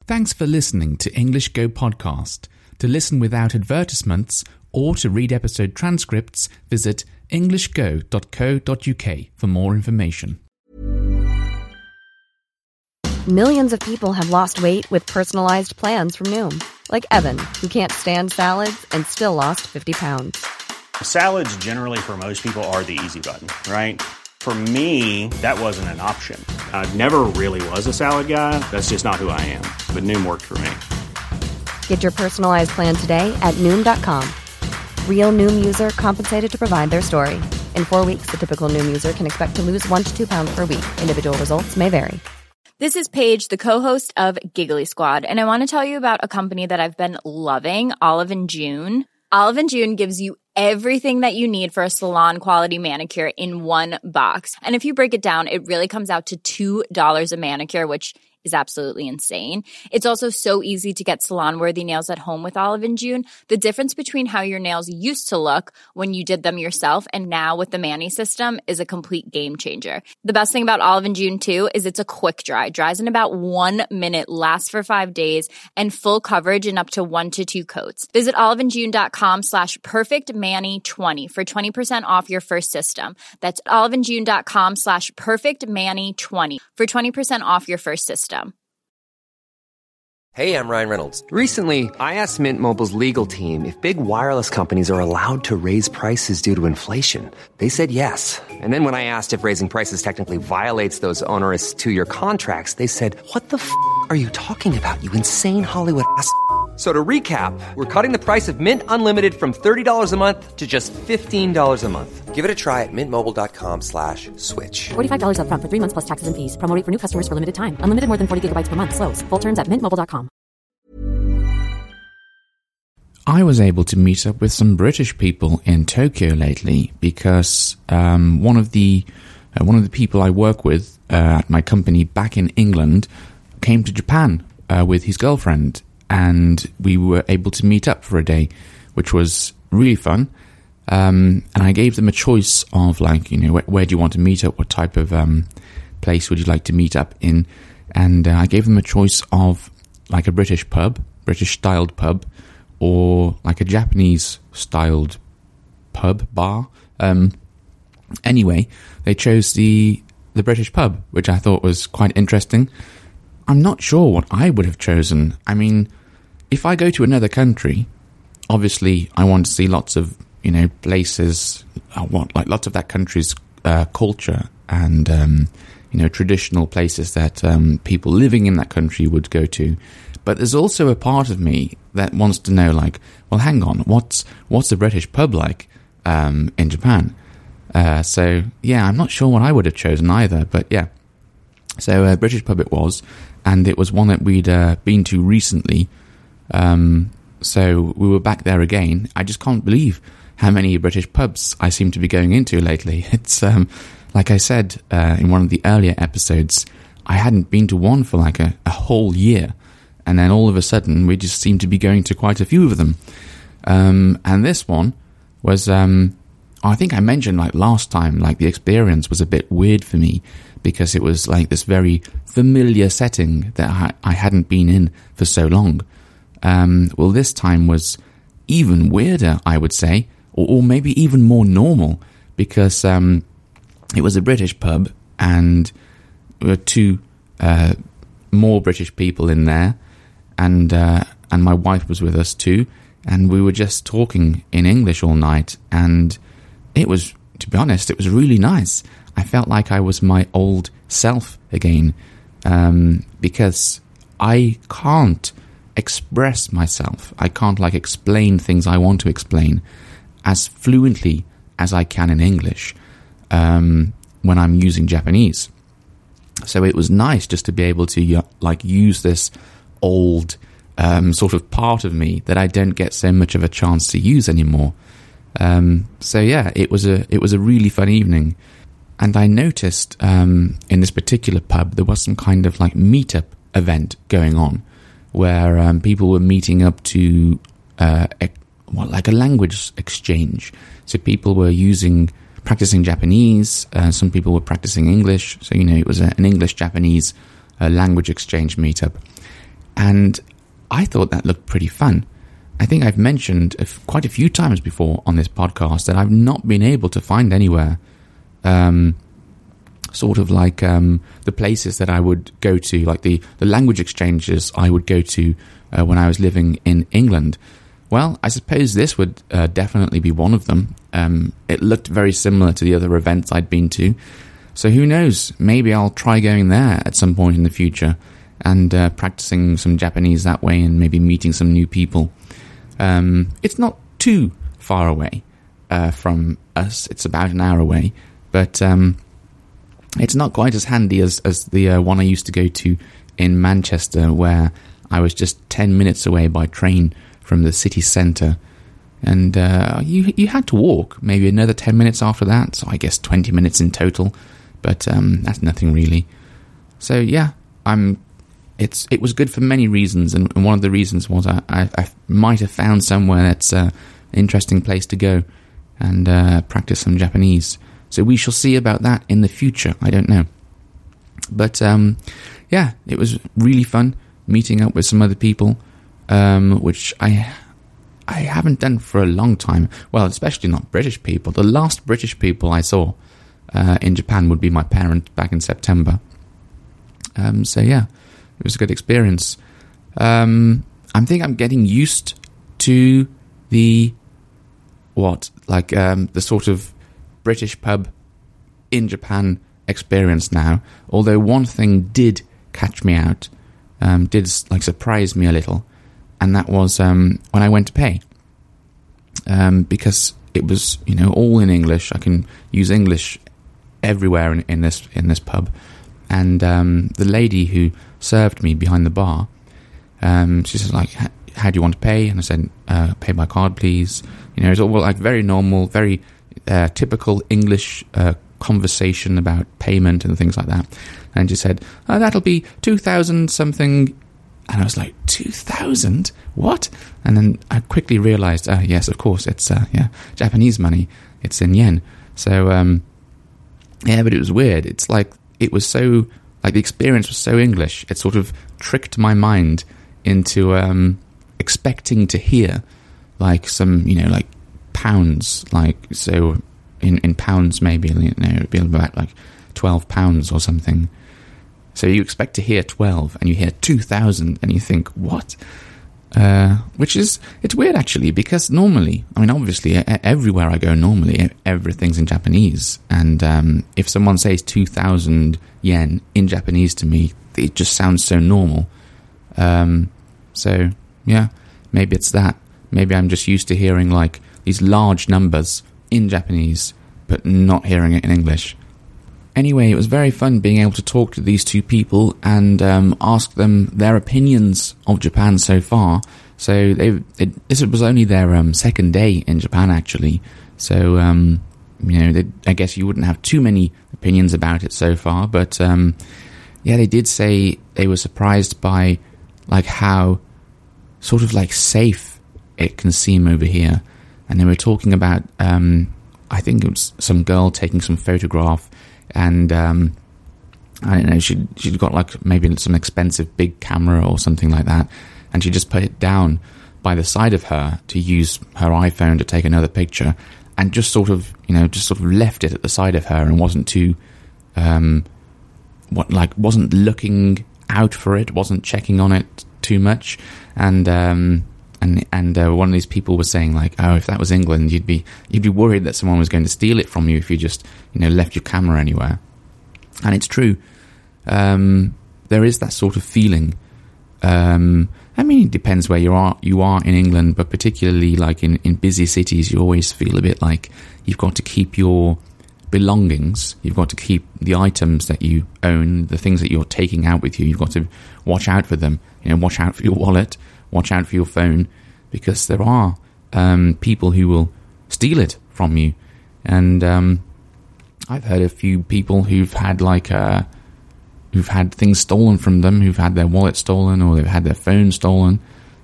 Thanks for listening to English Go Podcast. To listen without advertisements or to read episode transcripts, visit englishgo.co.uk for more information. Millions of people have lost weight with personalized plans from Noom. Like Evan, who can't stand salads and still lost 50 pounds. Salads generally for most people are the easy button, right? For me, that wasn't an option. I never really was a salad guy. That's just not who I am. But Noom worked for me. Get your personalized plan today at Noom.com. Real Noom user compensated to provide their story. In 4 weeks, the typical Noom user can expect to lose 1 to 2 pounds per week. Individual results may vary. This is Paige, the co-host of Giggly Squad, and I want to tell you about a company that I've been loving, Olive & June. Olive & June gives you everything that you need for a salon-quality manicure in one box. And if you break it down, it really comes out to $2 a manicure, which is absolutely insane. It's also so easy to get salon-worthy nails at home with Olive & June. The difference between how your nails used to look when you did them yourself and now with the Mani system is a complete game changer. The best thing about Olive & June, too, is it's a quick dry. Dries in about 1 minute, lasts for 5 days, and full coverage in up to 1 to 2 coats. Visit oliveandjune.com/perfectmani20 for 20% off your first system. That's oliveandjune.com/perfectmani20 for 20% off your first system. Hey, I'm Ryan Reynolds. Recently, I asked Mint Mobile's legal team if big wireless companies are allowed to raise prices due to inflation. They said yes. And then when I asked if raising prices technically violates those onerous 2-year contracts, they said, "What the f*** are you talking about, you insane Hollywood ass?" So to recap, we're cutting the price of Mint Unlimited from $30 a month to just $15 a month. Give it a try at mintmobile.com/switch. $45 up front for 3 months plus taxes and fees. Promo rate for new customers for limited time. Unlimited more than 40 gigabytes per month. Slows full terms at mintmobile.com. I was able to meet up with some British people in Tokyo lately because one of the people I work with at my company back in England came to Japan with his girlfriend, and we were able to meet up for a day, which was really fun. And I gave them a choice of, like, you know, where do you want to meet up? What type of place would you like to meet up in? And I gave them a choice of like a British-styled pub, or like a Japanese-styled pub, bar. Anyway, they chose the British pub, which I thought was quite interesting. I'm not sure what I would have chosen. I mean, if I go to another country, obviously I want to see lots of, you know, places. I want like lots of that country's culture and, you know, traditional places that people living in that country would go to. But there's also a part of me that wants to know, like, well, hang on, what's a British pub like in Japan? So, yeah, I'm not sure what I would have chosen either, but yeah. So a British pub it was, and it was one that we'd been to recently. So we were back there again. I just can't believe how many British pubs I seem to be going into lately. It's, like I said in one of the earlier episodes, I hadn't been to one for like a whole year. And then all of a sudden, we just seem to be going to quite a few of them. And this one was, I think I mentioned like last time, like the experience was a bit weird for me because it was like this very familiar setting that I hadn't been in for so long. Well, this time was even weirder, I would say, or maybe even more normal, because it was a British pub and there were 2 more British people in there. And my wife was with us too, and we were just talking in English all night, and it was, to be honest, it was really nice. I felt like I was my old self again, because I can't express myself. I can't, like, explain things I want to explain as fluently as I can in English when I'm using Japanese. So it was nice just to be able to, like, use this old sort of part of me that I don't get so much of a chance to use anymore. So yeah, it was a really fun evening, and I noticed in this particular pub there was some kind of like meetup event going on where people were meeting up to like a language exchange. So people were practicing Japanese, some people were practicing English. So, you know, it was an English-Japanese language exchange meetup. And I thought that looked pretty fun. I think I've mentioned quite a few times before on this podcast that I've not been able to find anywhere sort of like the places that I would go to, like the language exchanges I would go to when I was living in England. Well, I suppose this would definitely be one of them. It looked very similar to the other events I'd been to. So who knows, maybe I'll try going there at some point in the future and practicing some Japanese that way and maybe meeting some new people. It's not too far away from us. It's about an hour away, but it's not quite as handy as the one I used to go to in Manchester, where I was just 10 minutes away by train from the city centre. And you had to walk maybe another 10 minutes after that, so I guess 20 minutes in total. But that's nothing really. So yeah, it was good for many reasons, and one of the reasons was I might have found somewhere that's an interesting place to go and practice some Japanese. So we shall see about that in the future. I don't know. But yeah, it was really fun meeting up with some other people, which I haven't done for a long time. Well, especially not British people. The last British people I saw in Japan would be my parents back in September. So yeah, it was a good experience. I think I'm getting used to the sort of British pub in Japan experience now. Although one thing did catch me out, did surprise me a little, and that was when I went to pay, because it was all in English. I can use English everywhere in this pub, and the lady who served me behind the bar, she said, like, how do you want to pay? And I said, pay by card, please. It's all like very normal, very typical English conversation about payment and things like that. And she said, that'll be 2,000 something. And I was like, 2,000? What? And then I quickly realized, yes, of course, it's Japanese money. It's in yen. So, yeah, but it was weird. It's like, it was so, like, the experience was so English. It sort of tricked my mind into expecting to hear, like, some, like, pounds, like, so in pounds maybe, it'd be about like £12 or something. So you expect to hear 12 and you hear 2,000 and you think, what? It's weird actually, because normally, I mean, obviously everywhere I go normally, everything's in Japanese. And if someone says 2,000 yen in Japanese to me, it just sounds so normal. So yeah, maybe it's that. Maybe I'm just used to hearing like these large numbers in Japanese, but not hearing it in English. Anyway, it was very fun being able to talk to these two people and ask them their opinions of Japan so far. So this was only their second day in Japan, actually. So, I guess you wouldn't have too many opinions about it so far. But, yeah, they did say they were surprised by, like, how sort of, like, safe it can seem over here. And they were talking about, I think it was some girl taking some photograph, and I don't know, she'd got like maybe some expensive big camera or something like that, and she just put it down by the side of her to use her iPhone to take another picture, and just sort of left it at the side of her and wasn't too, wasn't looking out for it, wasn't checking on it too much, and one of these people was saying, like, oh, if that was England, you'd be worried that someone was going to steal it from you if you just, left your camera anywhere. And it's true. There is that sort of feeling. I mean, it depends where you are in England, but particularly like in busy cities, you always feel a bit like you've got to keep your belongings, you've got to keep the items that you own, the things that you're taking out with you, you've got to watch out for them, watch out for your wallet, watch out for your phone, because there are people who will steal it from you. And I've heard a few people who've had who've had things stolen from them, who've had their wallet stolen or they've had their phone stolen.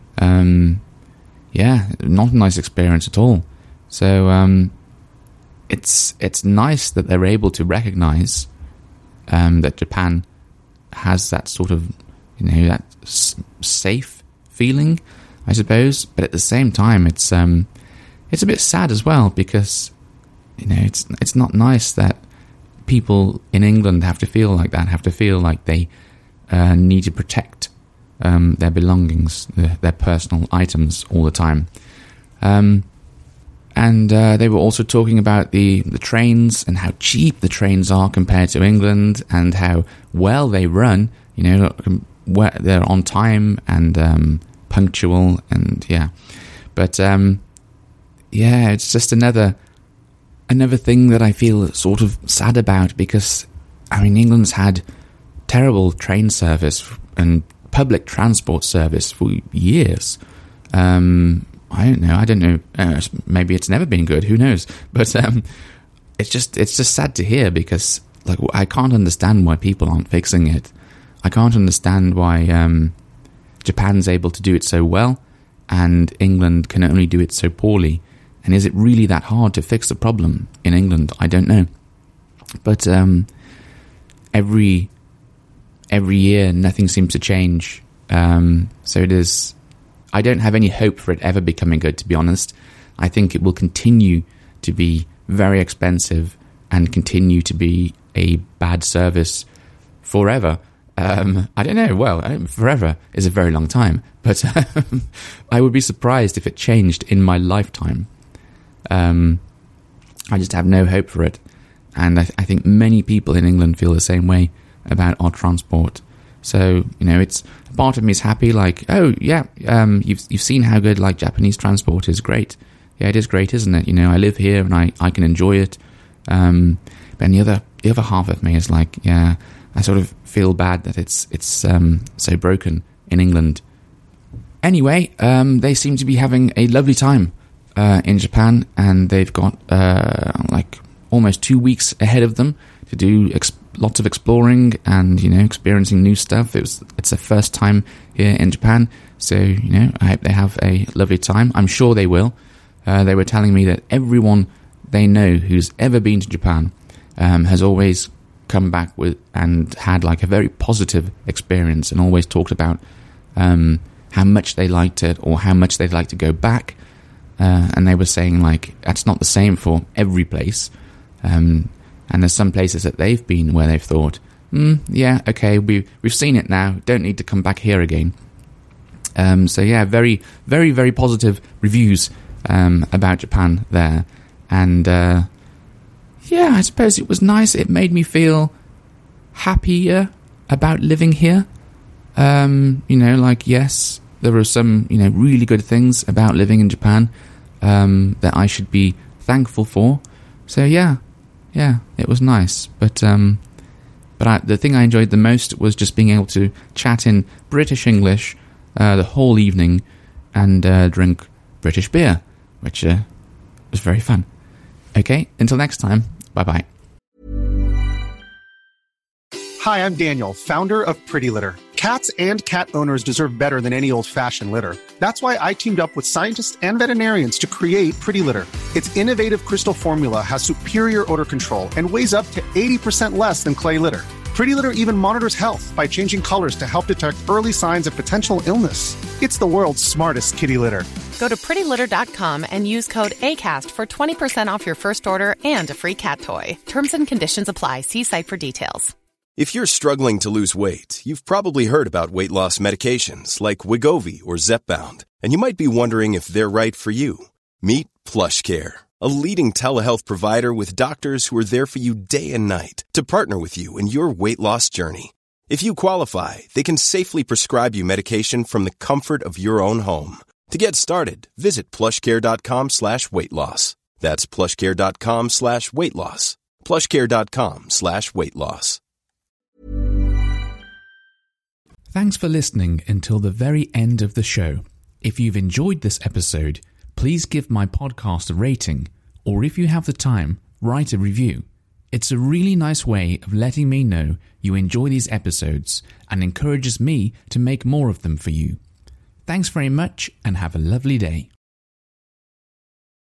Yeah, not a nice experience at all. So it's nice that they're able to recognize that Japan has that sort of that safe feeling, I suppose. But at the same time, it's a bit sad as well, because it's not nice that people in England have to feel like that, have to feel like they need to protect their belongings, their personal items all the time. And they were also talking about the trains and how cheap the trains are compared to England, and how well they run. They're on time and punctual, and yeah. But it's just another thing that I feel sort of sad about, because England's had terrible train service and public transport service for years. I don't know. Maybe it's never been good. Who knows? But it's just sad to hear, because I can't understand why people aren't fixing it. I can't understand why Japan's able to do it so well and England can only do it so poorly. And is it really that hard to fix the problem in England? I don't know. But every year nothing seems to change. So it is. I don't have any hope for it ever becoming good, to be honest. I think it will continue to be very expensive and continue to be a bad service forever. I don't know. Well, forever is a very long time, but I would be surprised if it changed in my lifetime. I just have no hope for it. And I think many people in England feel the same way about our transport. So, it's part of me is happy, you've seen how good Japanese transport is. Great. Yeah, it is great, isn't it? I live here and I can enjoy it. But the other half of me is I sort of feel bad that it's so broken in England. Anyway, they seem to be having a lovely time in Japan, and they've got almost 2 weeks ahead of them to do lots of exploring and experiencing new stuff. It's their first time here in Japan, so I hope they have a lovely time. I'm sure they will. They were telling me that everyone they know who's ever been to Japan has always come back with and had a very positive experience, and always talked about how much they liked it or how much they'd like to go back. And they were saying that's not the same for every place. And there's some places that they've been where they've thought, yeah, okay, we've seen it now, don't need to come back here again. So yeah, very, very, very positive reviews about Japan there. And yeah, I suppose it was nice. It made me feel happier about living here. Yes, there are some, really good things about living in Japan that I should be thankful for. So yeah, it was nice. But the thing I enjoyed the most was just being able to chat in British English the whole evening and drink British beer, which was very fun. Okay, until next time, bye-bye. Hi, I'm Daniel, founder of Pretty Litter. Cats and cat owners deserve better than any old-fashioned litter. That's why I teamed up with scientists and veterinarians to create Pretty Litter. Its innovative crystal formula has superior odor control and weighs up to 80% less than clay litter. Pretty Litter even monitors health by changing colors to help detect early signs of potential illness. It's the world's smartest kitty litter. Go to prettylitter.com and use code ACAST for 20% off your first order and a free cat toy. Terms and conditions apply. See site for details. If you're struggling to lose weight, you've probably heard about weight loss medications like Wegovy or Zepbound, and you might be wondering if they're right for you. Meet PlushCare, a leading telehealth provider with doctors who are there for you day and night to partner with you in your weight loss journey. If you qualify, they can safely prescribe you medication from the comfort of your own home. To get started, visit plushcare.com/weightloss. That's plushcare.com/weightloss. plushcare.com/weightloss. Thanks for listening until the very end of the show. If you've enjoyed this episode, please give my podcast a rating, or if you have the time, write a review. It's a really nice way of letting me know you enjoy these episodes and encourages me to make more of them for you. Thanks very much and have a lovely day.